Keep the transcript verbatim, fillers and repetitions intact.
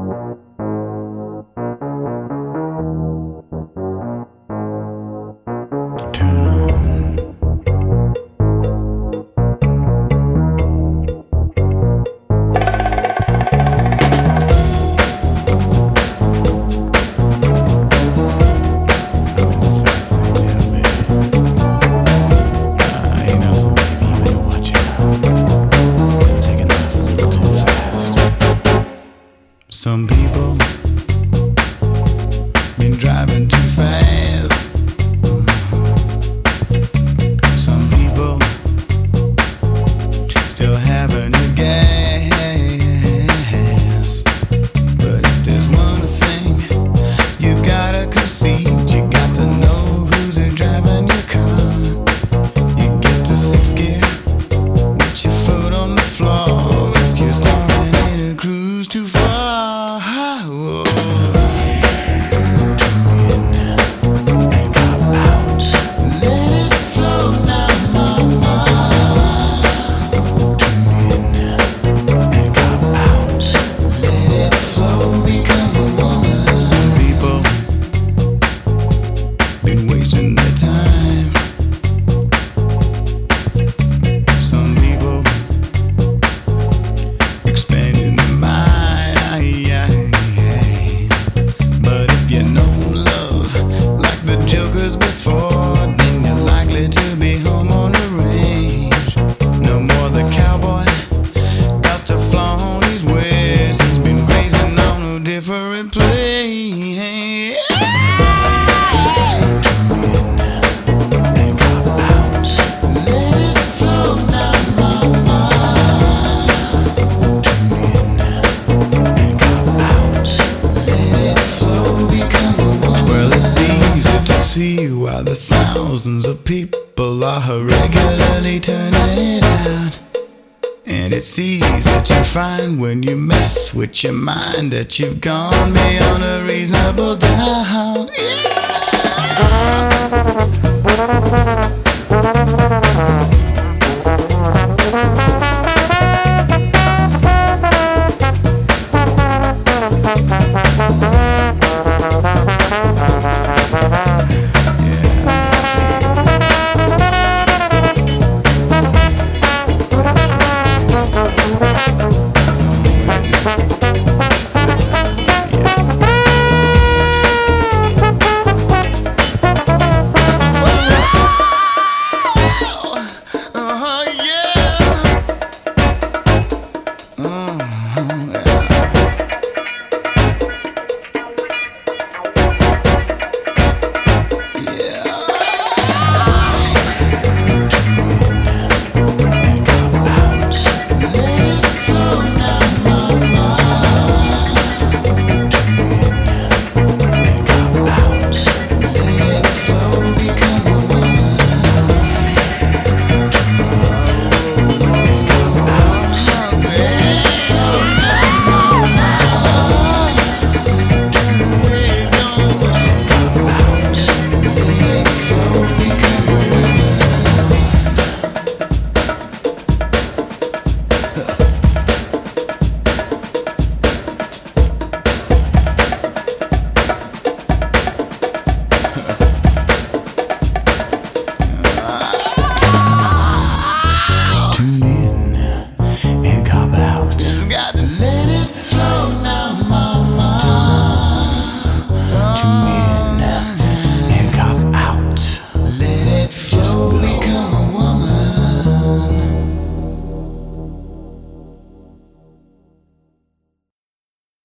Some people been driving too fast. Some people still having a gas. But if there's one thing you gotta concede, you got to know who's driving your car. You get to sixth gear with your foot on the floor, rest you're starting in a cruise too far. See why the thousands of people are regularly turning it out. And it's easy to find when you mess with your mind that you've gone beyond a reasonable doubt. Tune in and cop out. Got to let it flow.